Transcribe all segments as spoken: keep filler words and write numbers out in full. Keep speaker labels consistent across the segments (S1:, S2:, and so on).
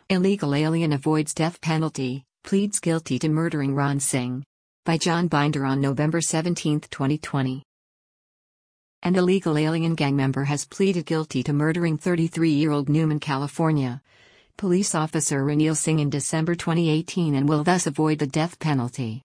S1: Illegal alien avoids death penalty, pleads guilty to murdering Ron Singh. By John Binder on November seventeenth, twenty twenty. An illegal alien gang member has pleaded guilty to murdering thirty-three-year-old Newman, California, police officer Ranil Singh in December twenty eighteen and will thus avoid the death penalty.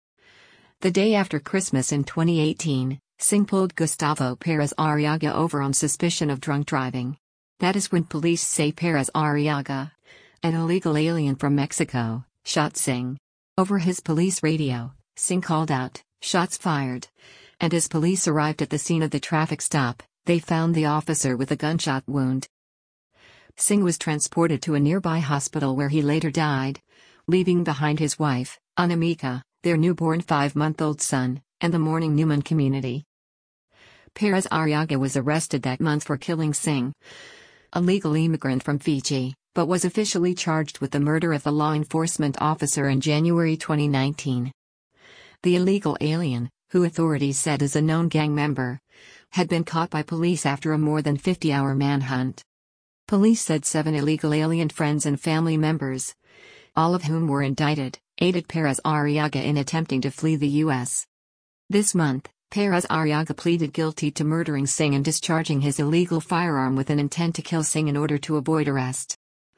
S1: The day after Christmas in twenty eighteen, Singh pulled Gustavo Perez Arriaga over on suspicion of drunk driving. That is when police say Perez Arriaga, an illegal alien from Mexico, shot Singh. Over his police radio, Singh called out, "Shots fired." And as police arrived at the scene of the traffic stop, they found the officer with a gunshot wound. Singh was transported to a nearby hospital where he later died, leaving behind his wife, Anamika, their newborn five-month-old son, and the mourning Newman community. Perez Arriaga was arrested that month for killing Singh, a legal immigrant from Fiji, but was officially charged with the murder of the law enforcement officer in January twenty nineteen. The illegal alien, who authorities said is a known gang member, had been caught by police after a more than fifty-hour manhunt. Police said seven illegal alien friends and family members, all of whom were indicted, aided Perez Arriaga in attempting to flee the U S This month, Perez Arriaga pleaded guilty to murdering Singh and discharging his illegal firearm with an intent to kill Singh in order to avoid arrest.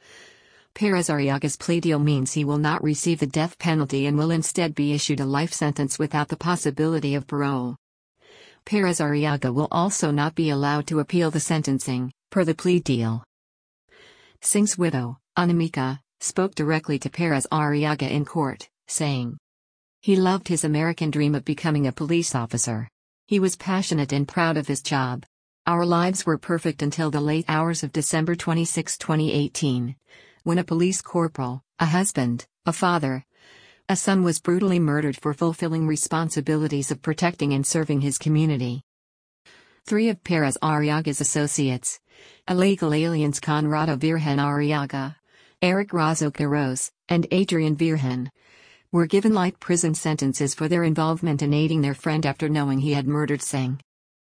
S1: Perez Arriaga's plea deal means he will not receive the death penalty and will instead be issued a life sentence without the possibility of parole. Perez Arriaga will also not be allowed to appeal the sentencing, per the plea deal. Singh's widow, Anamika, spoke directly to Perez Arriaga in court, saying, "He loved his American dream of becoming a police officer. He was passionate and proud of his job. Our lives were perfect until the late hours of December twenty-sixth, twenty eighteen, when a police corporal, a husband, a father, a son was brutally murdered for fulfilling responsibilities of protecting and serving his community." Three of Perez Arriaga's associates, illegal aliens Conrado Virgen Arriaga, Eric Razo Quiroz, and Adrian Virgen, were given light prison sentences for their involvement in aiding their friend after knowing he had murdered Singh.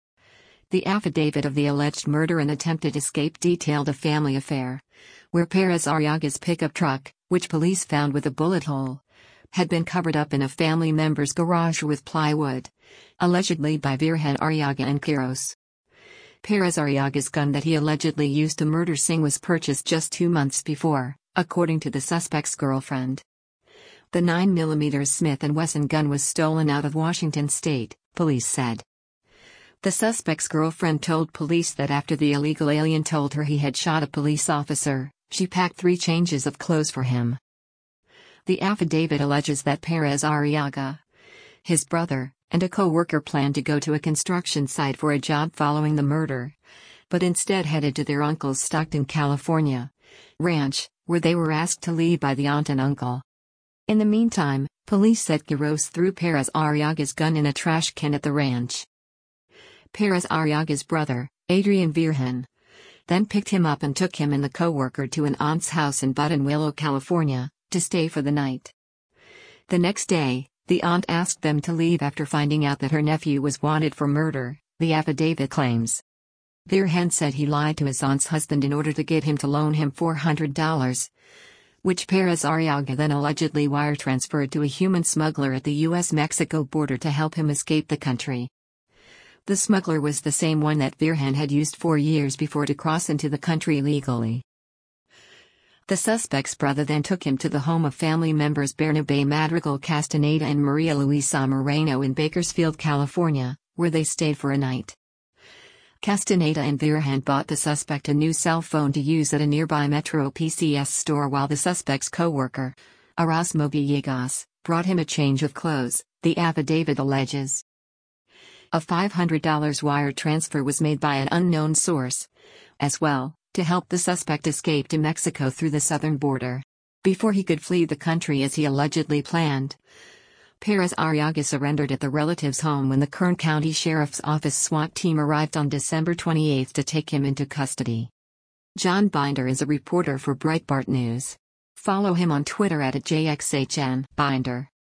S1: The affidavit of the alleged murder and attempted escape detailed a family affair, where Perez Arriaga's pickup truck, which police found with a bullet hole, had been covered up in a family member's garage with plywood, allegedly by Virgen Arriaga and Quiroz. Perez Arriaga's gun that he allegedly used to murder Singh was purchased just two months before, according to the suspect's girlfriend. The nine millimeter Smith and Wesson gun was stolen out of Washington state, police said. The suspect's girlfriend told police that after the illegal alien told her he had shot a police officer, she packed three changes of clothes for him. The affidavit alleges that Perez Arriaga, his brother, and a co-worker planned to go to a construction site for a job following the murder, but instead headed to their uncle's Stockton, California, ranch, where they were asked to leave by the aunt and uncle. In the meantime, police said Quiroz threw Perez Arriaga's gun in a trash can at the ranch. Perez Arriaga's brother, Adrian Virgen, then picked him up and took him and the co-worker to an aunt's house in Buttonwillow, California, to stay for the night. The next day, the aunt asked them to leave after finding out that her nephew was wanted for murder, the affidavit claims. Virgen said he lied to his aunt's husband in order to get him to loan him four hundred dollars, which Perez Arriaga then allegedly wire transferred to a human smuggler at the U S Mexico border to help him escape the country. The smuggler was the same one that Virgen had used four years before to cross into the country legally. The suspect's brother then took him to the home of family members Bernabe Madrigal Castaneda and Maria Luisa Moreno in Bakersfield, California, where they stayed for a night. Castaneda and Virgen bought the suspect a new cell phone to use at a nearby Metro P C S store while the suspect's co-worker, Erasmo Villegas, brought him a change of clothes, the affidavit alleges. A five hundred dollars wire transfer was made by an unknown source, as well, to help the suspect escape to Mexico through the southern border. Before he could flee the country as he allegedly planned, Perez Arriaga surrendered at the relative's home when the Kern County Sheriff's Office SWAT team arrived on December twenty-eighth to take him into custody. John Binder is a reporter for Breitbart News. Follow him on Twitter at J X H N Binder.